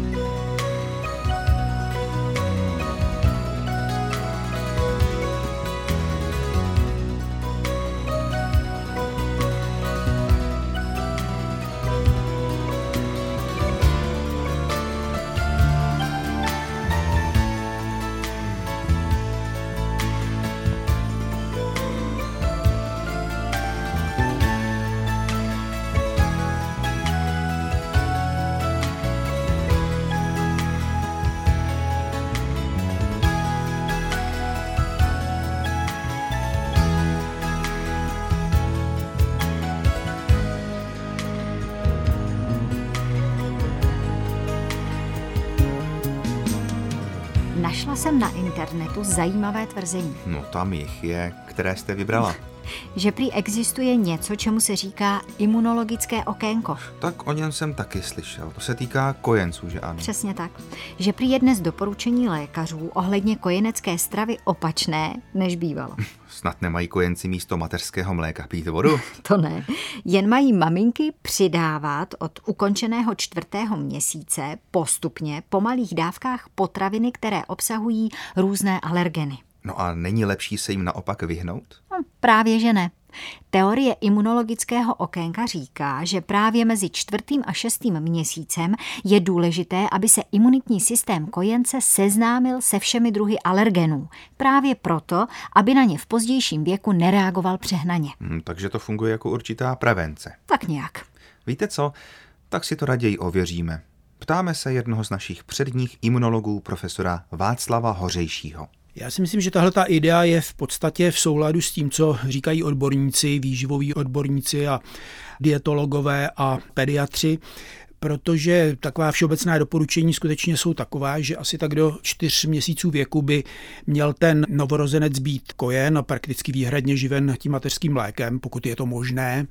Našla jsem na internetu zajímavé tvrzení. No tam jich je, které jste vybrala. Že prý existuje něco, čemu se říká imunologické okénko. Tak o něm jsem taky slyšel. To se týká kojenců, že ano? Přesně tak. Že prý je dnes doporučení lékařů ohledně kojenecké stravy opačné, než bývalo. Snad nemají kojenci místo mateřského mléka pít vodu? To ne. Jen mají maminky přidávat od ukončeného čtvrtého měsíce postupně po malých dávkách potraviny, které obsahují různé alergeny. No a není lepší se jim naopak vyhnout? No, právě že ne. Teorie imunologického okénka říká, že právě mezi čtvrtým a šestým měsícem je důležité, aby se imunitní systém kojence seznámil se všemi druhy alergenů. Právě proto, aby na ně v pozdějším věku nereagoval přehnaně. Hmm, takže to funguje jako určitá prevence. Tak nějak. Víte co? Tak si to raději ověříme. Ptáme se jednoho z našich předních imunologů, profesora Václava Hořejšího. Já si myslím, že tahle ta idea je v podstatě v souladu s tím, co říkají odborníci, výživoví odborníci a dietologové a pediatři, protože taková všeobecná doporučení skutečně jsou taková, že asi tak do čtyř měsíců věku by měl ten novorozenec být kojen a prakticky výhradně živen tím mateřským mlékem, pokud je to možné.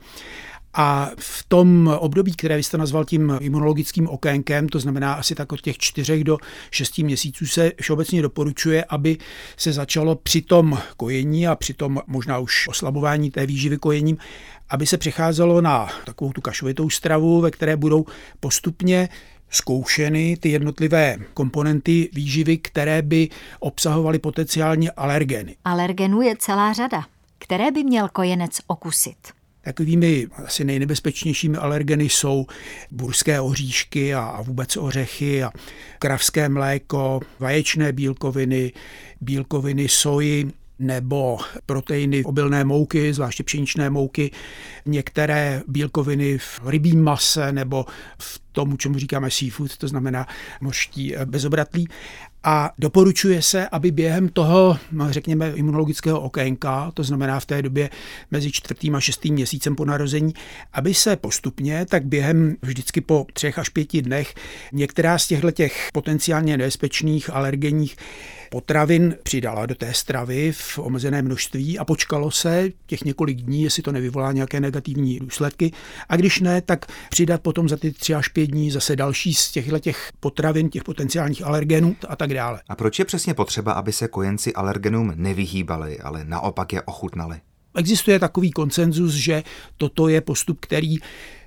A v tom období, které vy jste nazval tím imunologickým okénkem, to znamená asi tak od těch čtyřech do šesti měsíců, se všeobecně doporučuje, aby se začalo při tom kojení a při tom možná už oslabování té výživy kojením, aby se přecházelo na takovou tu kašovitou stravu, ve které budou postupně zkoušeny ty jednotlivé komponenty výživy, které by obsahovaly potenciálně alergeny. Alergenů je celá řada, které by měl kojenec okusit. Takovými asi nejnebezpečnějšími alergeny jsou burské oříšky a vůbec ořechy a kravské mléko, vaječné bílkoviny, bílkoviny soji, nebo proteiny obilné mouky, zvláště pšeničné mouky, některé bílkoviny v rybím mase nebo v tomu, čemu říkáme seafood, to znamená mořští bezobratlí. A doporučuje se, aby během toho, řekněme, imunologického okénka, to znamená v té době mezi čtvrtým a šestým měsícem po narození, aby se postupně, tak během vždycky po třech až pěti dnech některá z těchto těch potenciálně nebezpečných alergenních potravin přidala do té stravy v omezené množství a počkalo se těch několik dní, jestli to nevyvolá nějaké negativní důsledky. A když ne, tak přidat potom za ty tři až pět dní zase další z těchto těch potravin, těch potenciálních alergenů a tak dále. A proč je přesně potřeba, aby se kojenci alergenům nevyhýbali, ale naopak je ochutnali? Existuje takový konsenzus, že toto je postup, který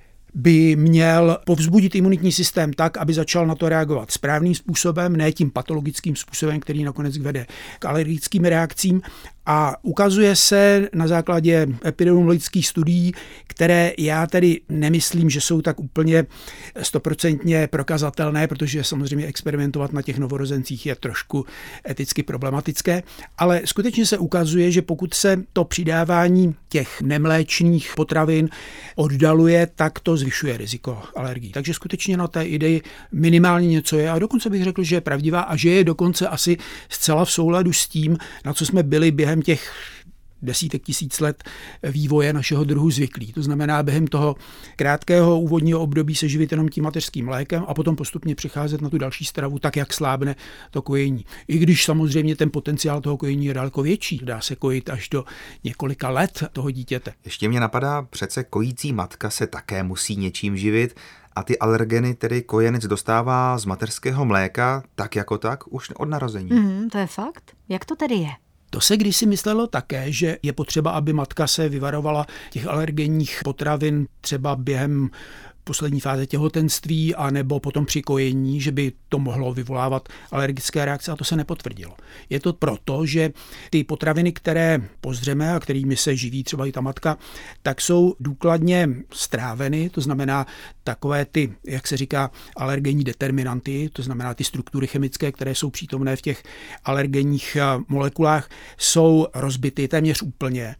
by měl povzbudit imunitní systém tak, aby začal na to reagovat správným způsobem, ne tím patologickým způsobem, který nakonec vede k alergickým reakcím. A ukazuje se na základě epidemiologických studií, které já tedy nemyslím, že jsou tak úplně stoprocentně prokazatelné, protože samozřejmě experimentovat na těch novorozencích je trošku eticky problematické, ale skutečně se ukazuje, že pokud se to přidávání těch nemléčných potravin oddaluje, tak to zvyšuje riziko alergií. Takže skutečně na té ideji minimálně něco je a dokonce bych řekl, že je pravdivá a že je dokonce asi zcela v souladu s tím, na co jsme byli během těch desítek tisíc let vývoje našeho druhu zvyklí. To znamená během toho krátkého úvodního období se živit jenom tím mateřským mlékem a potom postupně přecházet na tu další stravu tak, jak slábne to kojení. I když samozřejmě ten potenciál toho kojení je daleko větší. Dá se kojit až do několika let toho dítěte. Ještě mě napadá, přece kojící matka se také musí něčím živit a ty alergeny tedy kojenec dostává z mateřského mléka tak jako tak už od narození. Mm, to je fakt. Jak to tedy je? To se kdysi myslelo také, že je potřeba, aby matka se vyvarovala těch alergenních potravin třeba během poslední fáze těhotenství a nebo potom při kojení, že by to mohlo vyvolávat alergické reakce a to se nepotvrdilo. Je to proto, že ty potraviny, které pozřeme a kterými se živí třeba i ta matka, tak jsou důkladně stráveny, to znamená takové ty, jak se říká, alergenní determinanty, to znamená ty struktury chemické, které jsou přítomné v těch alergenních molekulách, jsou rozbity téměř úplně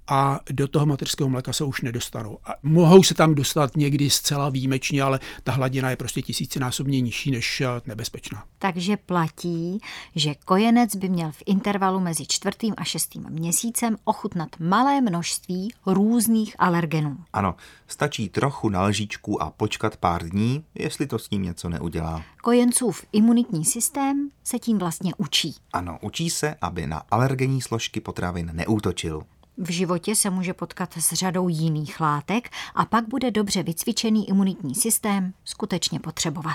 a do toho mateřského mléka se už nedostanou. A mohou se tam dostat někdy zcela výjimečně, ale ta hladina je prostě tisícinásobně nižší než nebezpečná. Takže platí, že kojenec by měl v intervalu mezi čtvrtým a šestým měsícem ochutnat malé množství různých alergenů. Ano, stačí trochu na lžičku a počkat pár dní, jestli to s ním něco neudělá. Kojencův imunitní systém se tím vlastně učí. Ano, učí se, aby na alergenní složky potravin neútočil. V životě se může potkat s řadou jiných látek a pak bude dobře vycvičený imunitní systém skutečně potřebovat.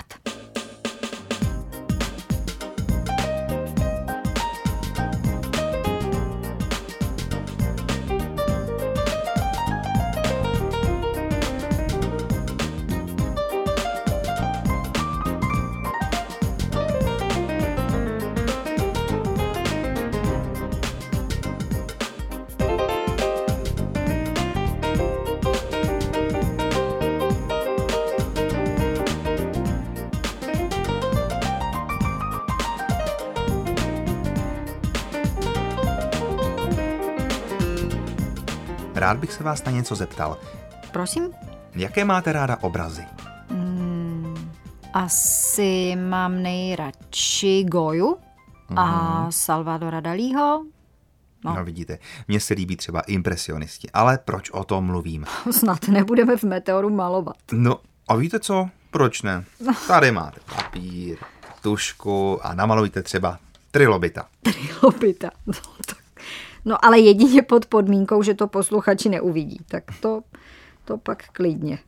Rád bych se vás na něco zeptal. Prosím? Jaké máte ráda obrazy? Hmm, asi mám nejradši Goyu a mm. Salvadora Dalího. No. no vidíte, mně se líbí třeba impresionisti, ale proč o tom mluvím? Snad nebudeme v Meteoru malovat. No a víte co? Proč ne? Tady máte papír, tušku a namalujte třeba Trilobita. Trilobita, no tak. No ale jedině pod podmínkou, že to posluchači neuvidí. Tak to, to pak klidně.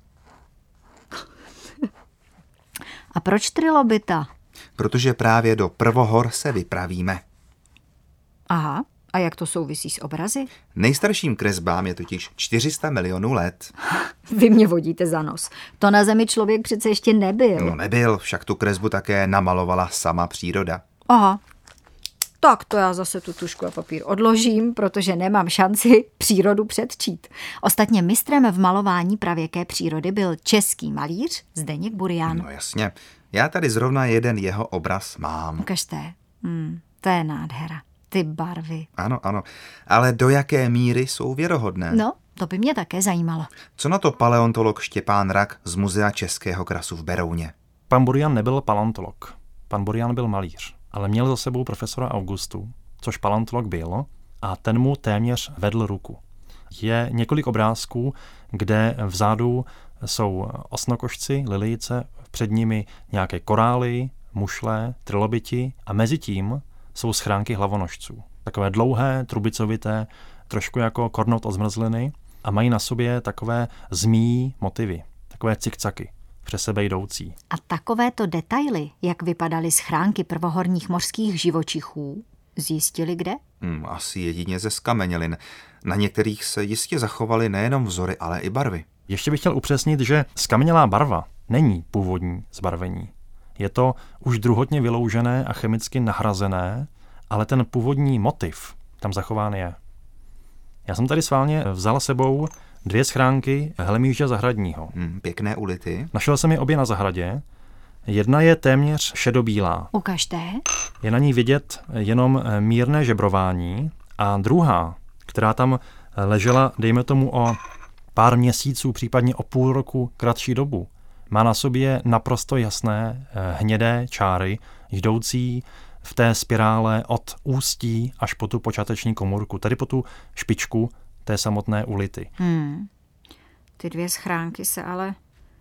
A proč Trilobita? Protože právě do Prvohor se vypravíme. Aha, a jak to souvisí s obrazy? Nejstarším kresbám je totiž čtyři sta milionů let. Vy mě vodíte za nos. To na Zemi člověk přece ještě nebyl. No nebyl, však tu kresbu také namalovala sama příroda. Aha. Tak to já zase tu tušku a papír odložím, protože nemám šanci přírodu předčít. Ostatně mistrem v malování pravěké přírody byl český malíř Zdeněk Burian. No jasně, já tady zrovna jeden jeho obraz mám. Ukažte, hmm, to je nádhera. ty barvy. Ano, ano. Ale do jaké míry jsou věrohodné? No, to by mě také zajímalo. Co na to paleontolog Štěpán Rak z Muzea Českého krasu v Berouně? Pan Burian nebyl paleontolog. Pan Burian byl malíř, ale měl za sebou profesora Augustu, což paleontolog byl, a ten mu téměř vedl ruku. Je několik obrázků, kde vzadu jsou osnokošci, lilijice, před nimi nějaké korály, mušle, trilobiti a mezi tím jsou schránky hlavonožců. Takové dlouhé, trubicovité, trošku jako kornout od zmrzliny a mají na sobě takové zmíjí motivy, takové cikcaky, přes sebe jdoucí. A takovéto detaily, jak vypadaly schránky prvohorních mořských živočichů, zjistili kde? Hmm, asi jedině ze skamenělin. Na některých se jistě zachovaly nejenom vzory, ale i barvy. Ještě bych chtěl upřesnit, že skamenělá barva není původní zbarvení. Je to už druhotně vyloužené a chemicky nahrazené, ale ten původní motiv tam zachován je. Já jsem tady sválně vzal sebou dvě schránky hlemýže zahradního. Hmm, pěkné ulity. Našel jsem je obě na zahradě. Jedna je téměř šedobílá. Ukažte. Je na ní vidět jenom mírné žebrování a druhá, která tam ležela, dejme tomu o pár měsíců, případně o půl roku kratší dobu, má na sobě naprosto jasné hnědé čáry, jdoucí v té spirále od ústí až po tu počáteční komůrku, tedy po tu špičku té samotné ulity. Hmm. Ty dvě schránky se ale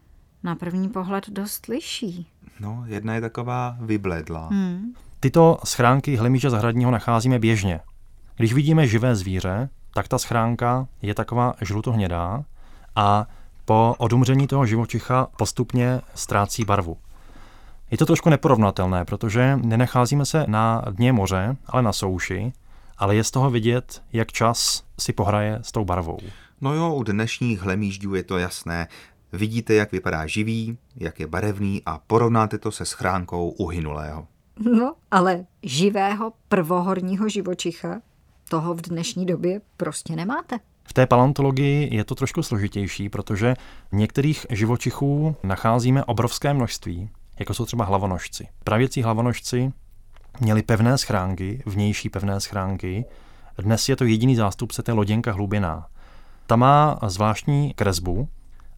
na první pohled dost liší. No, jedna je taková vybledlá. Hmm. Tyto schránky hlemýže zahradního nacházíme běžně. Když vidíme živé zvíře, tak ta schránka je taková žlutohnědá a po odumření toho živočicha postupně ztrácí barvu. Je to trošku neporovnatelné, protože nenacházíme se na dně moře, ale na souši, ale je z toho vidět, jak čas si pohraje s tou barvou. No jo, u dnešních hlemýždů je to jasné. Vidíte, jak vypadá živý, jak je barevný a porovnáte to se schránkou uhynulého. No, ale živého prvohorního živočicha, toho v dnešní době prostě nemáte. V té paleontologii je to trošku složitější, protože některých živočichů nacházíme obrovské množství, jako jsou třeba hlavonožci. Pravěcí hlavonožci měli pevné schránky, vnější pevné schránky. Dnes je to jediný zástupce té loděnka hlubiná. Ta má zvláštní kresbu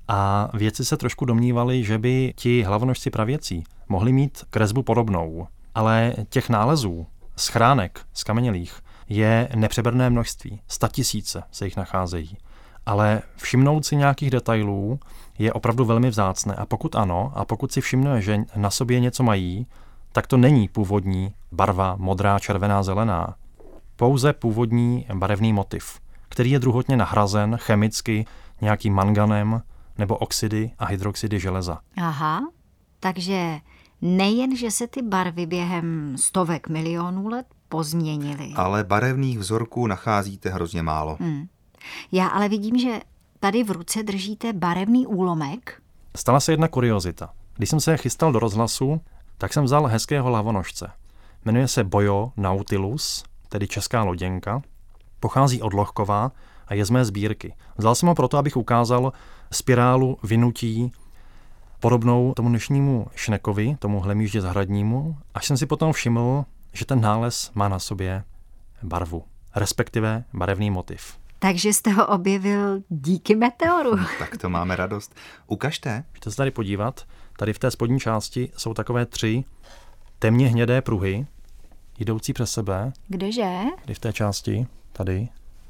a vědci se trošku domnívali, že by ti hlavonožci pravěcí mohli mít kresbu podobnou. Ale těch nálezů, schránek skamenělých, je nepřeberné množství. Statisíce se jich nacházejí. Ale všimnout si nějakých detailů je opravdu velmi vzácné. A pokud ano, a pokud si všimneme, že na sobě něco mají, tak to není původní barva modrá, červená, zelená. Pouze původní barevný motiv, který je druhotně nahrazen chemicky nějakým manganem nebo oxidy a hydroxidy železa. Aha, takže nejen, že se ty barvy během stovek milionů let pozměnily. Ale barevných vzorků nacházíte hrozně málo. Hmm. Já ale vidím, že tady v ruce držíte barevný úlomek. Stala se jedna kuriozita. Když jsem se chystal do rozhlasu, tak jsem vzal hezkého hlavonožce. Jmenuje se Bojo Nautilus, tedy česká loděnka. Pochází od Lohkova a je z mé sbírky. Vzal jsem ho proto, abych ukázal spirálu vynutí podobnou tomu dnešnímu šnekovi, tomu hlemýždě zahradnímu, až jsem si potom všiml, že ten nález má na sobě barvu, respektive barevný motiv. Takže jste ho objevil díky meteoru. Tak to máme radost. Ukažte. Můžete se tady podívat. Tady v té spodní části jsou takové tři temně hnědé pruhy, jdoucí přes sebe. Kdeže? Tady v té části, tady.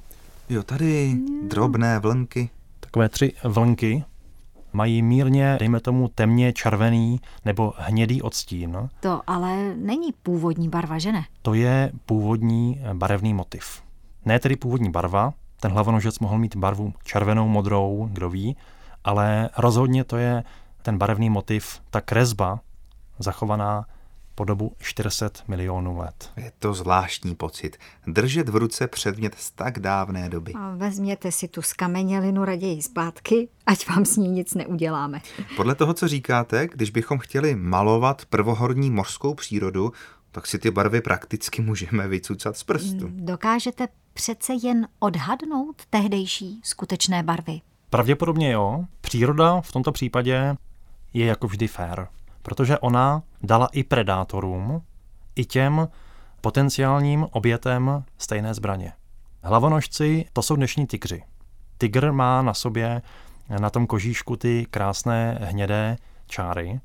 Jo, tady drobné vlnky. Takové tři vlnky mají mírně, dejme tomu, temně červený nebo hnědý odstín. To ale není původní barva, že ne? To je původní barevný motiv. Ne tedy původní barva, ten hlavonožec mohl mít barvu červenou, modrou, kdo ví, ale rozhodně to je ten barevný motiv, ta kresba zachovaná po dobu čtyři sta milionů let. Je to zvláštní pocit. Držet v ruce předmět z tak dávné doby. A vezměte si tu skamenělinu raději zpátky, ať vám s ní nic neuděláme. Podle toho, co říkáte, když bychom chtěli malovat prvohorní mořskou přírodu, tak si ty barvy prakticky můžeme vycucat z prstu. Dokážete přece jen odhadnout tehdejší skutečné barvy? Pravděpodobně jo. Příroda v tomto případě je jako vždy fér, protože ona dala i predátorům, i těm potenciálním obětem stejné zbraně. Hlavonožci, to jsou dnešní tygři. Tygr má na sobě, na tom kožíšku ty krásné hnědé čáry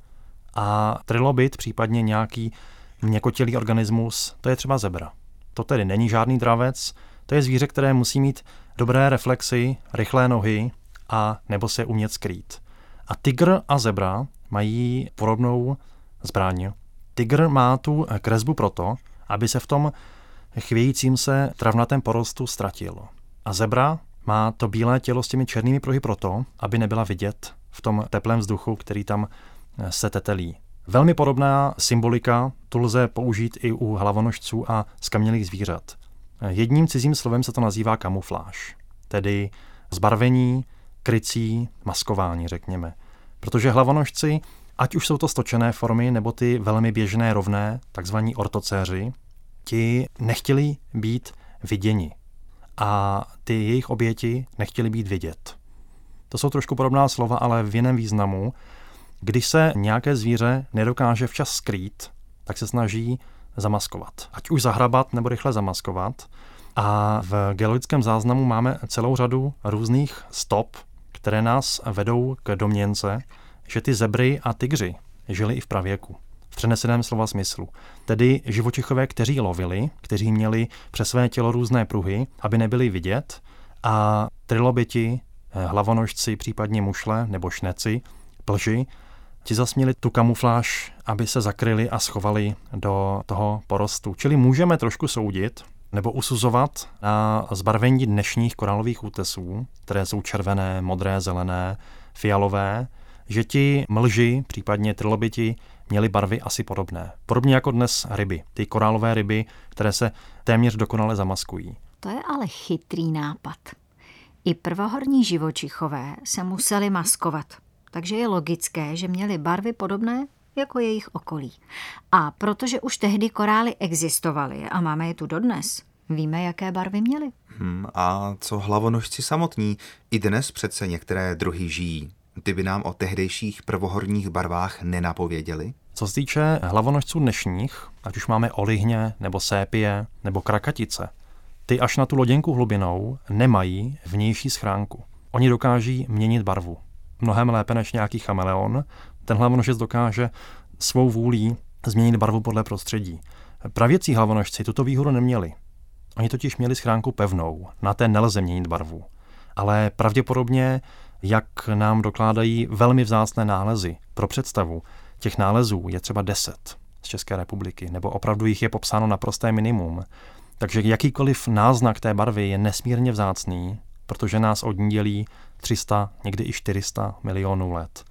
a trilobit, případně nějaký měkotělý organismus, to je třeba zebra. To tedy není žádný dravec, to je zvíře, které musí mít dobré reflexy, rychlé nohy a nebo se umět skrýt. A tygr a zebra mají podobnou zbraň. Tygr má tu kresbu proto, aby se v tom chvějícím se travnatém porostu ztratil. A zebra má to bílé tělo s těmi černými pruhy proto, aby nebyla vidět v tom teplém vzduchu, který tam se tetelí. Velmi podobná symbolika tu lze použít i u hlavonožců a zkamenělých zvířat. Jedním cizím slovem se to nazývá kamufláž, tedy zbarvení, krycí, maskování, řekněme. Protože hlavonožci, ať už jsou to stočené formy, nebo ty velmi běžné rovné, takzvaní ortocéři, ti nechtěli být viděni a ty jejich oběti nechtěli být vidět. To jsou trošku podobná slova, ale v jiném významu. Když se nějaké zvíře nedokáže včas skrýt, tak se snaží zamaskovat. Ať už zahrabat, nebo rychle zamaskovat. A v geologickém záznamu máme celou řadu různých stop, které nás vedou k domněnce, že ty zebry a tygři žili i v pravěku. V přeneseném slova smyslu. Tedy živočichové, kteří lovili, kteří měli přes své tělo různé pruhy, aby nebyli vidět, a trilobiti, hlavonožci, případně mušle nebo šneci, plži, ti zas měli tu kamufláž, aby se zakryli a schovali do toho porostu. Čili můžeme trošku soudit nebo usuzovat na zbarvení dnešních koralových útesů, které jsou červené, modré, zelené, fialové, že ti mlži, případně trilobiti, měli barvy asi podobné. Podobně jako dnes ryby. Ty korálové ryby, které se téměř dokonale zamaskují. To je ale chytrý nápad. I prvohorní živočichové se museli maskovat. Takže je logické, že měli barvy podobné jako jejich okolí. A protože už tehdy korály existovaly a máme je tu dodnes, víme, jaké barvy měly. Hmm, a co hlavonožci samotní? I dnes přece některé druhy žijí. Ty by nám o tehdejších prvohorních barvách nenapověděli? Co se týče hlavonožců dnešních, ať už máme olihně, nebo sépie, nebo krakatice, ty až na tu loděnku hlubinou nemají vnější schránku. Oni dokáží měnit barvu. Mnohem lépe než nějaký chameleon. Ten hlavonožec dokáže svou vůlí změnit barvu podle prostředí. Pravěcí hlavonožci tuto výhodu neměli. Oni totiž měli schránku pevnou, na té nelze měnit barvu. Ale pravděpodobně, jak nám dokládají velmi vzácné nálezy, pro představu, těch nálezů je třeba deset z České republiky, nebo opravdu jich je popsáno naprosté minimum. Takže jakýkoliv náznak té barvy je nesmírně vzácný, protože nás od ní dělí tři sta, někdy i čtyři sta milionů let.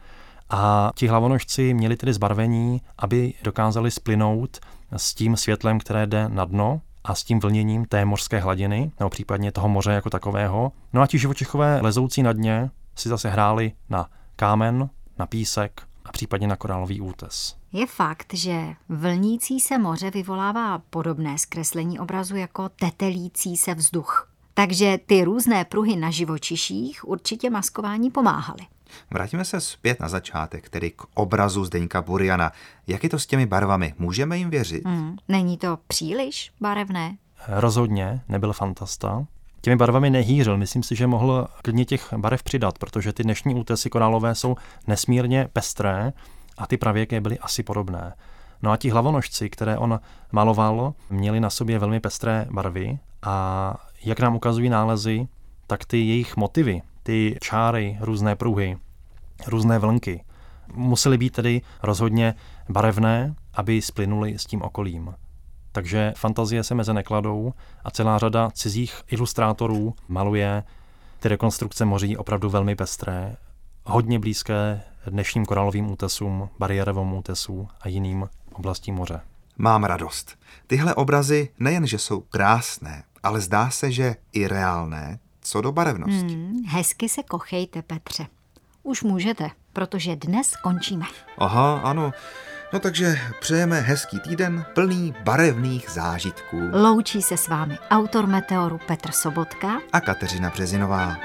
A ti hlavonožci měli tedy zbarvení, aby dokázali splynout s tím světlem, které jde na dno a s tím vlněním té mořské hladiny, nebo případně toho moře jako takového. No a ti živočichové lezoucí na dně si zase hráli na kámen, na písek a případně na korálový útes. Je fakt, že vlnící se moře vyvolává podobné zkreslení obrazu jako tetelící se vzduch. Takže ty různé pruhy na živočiších určitě maskování pomáhaly. Vrátíme se zpět na začátek, tedy k obrazu Zdeňka Buriana. Jak je to s těmi barvami? Můžeme jim věřit? Hmm, není to příliš barevné? Rozhodně nebyl fantasta. Těmi barvami nehýřil, myslím si, že mohl klidně těch barev přidat, protože ty dnešní útesy korálové jsou nesmírně pestré a ty pravěké byly asi podobné. No a ti hlavonožci, které on maloval, měli na sobě velmi pestré barvy a jak nám ukazují nálezy, tak ty jejich motivy, ty čáry, různé pruhy, různé vlnky, musely být tedy rozhodně barevné, aby splynuly s tím okolím. Takže fantazie se meze nekladou a celá řada cizích ilustrátorů maluje ty rekonstrukce moří opravdu velmi pestré, hodně blízké dnešním korálovým útesům, bariérovému útesu a jiným oblastím moře. Mám radost. Tyhle obrazy nejen, že jsou krásné, ale zdá se, že i reálné, co do barevnosti. Hmm, hezky se kochejte, Petře. Už můžete, protože dnes končíme. Aha, ano. No takže přejeme hezký týden plný barevných zážitků. Loučí se s vámi autor Meteoru Petr Sobotka a Kateřina Březinová.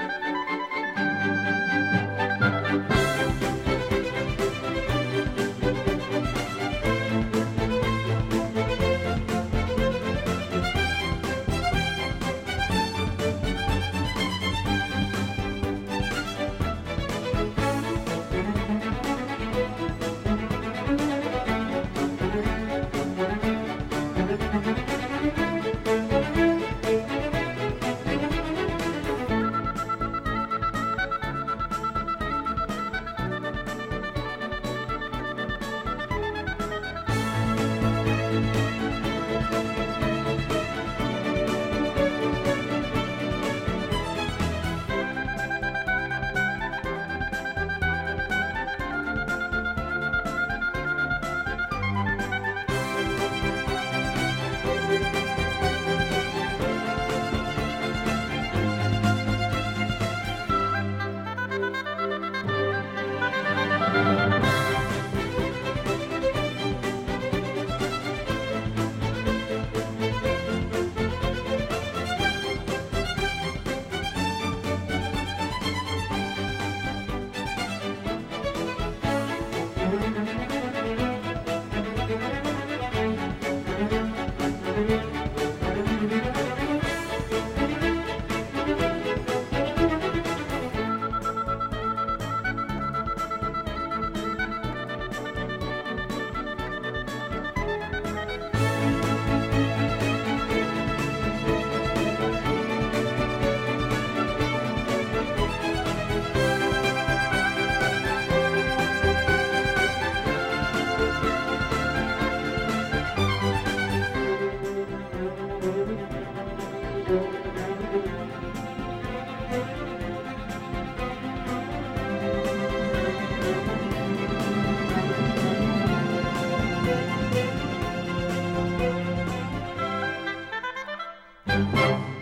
you.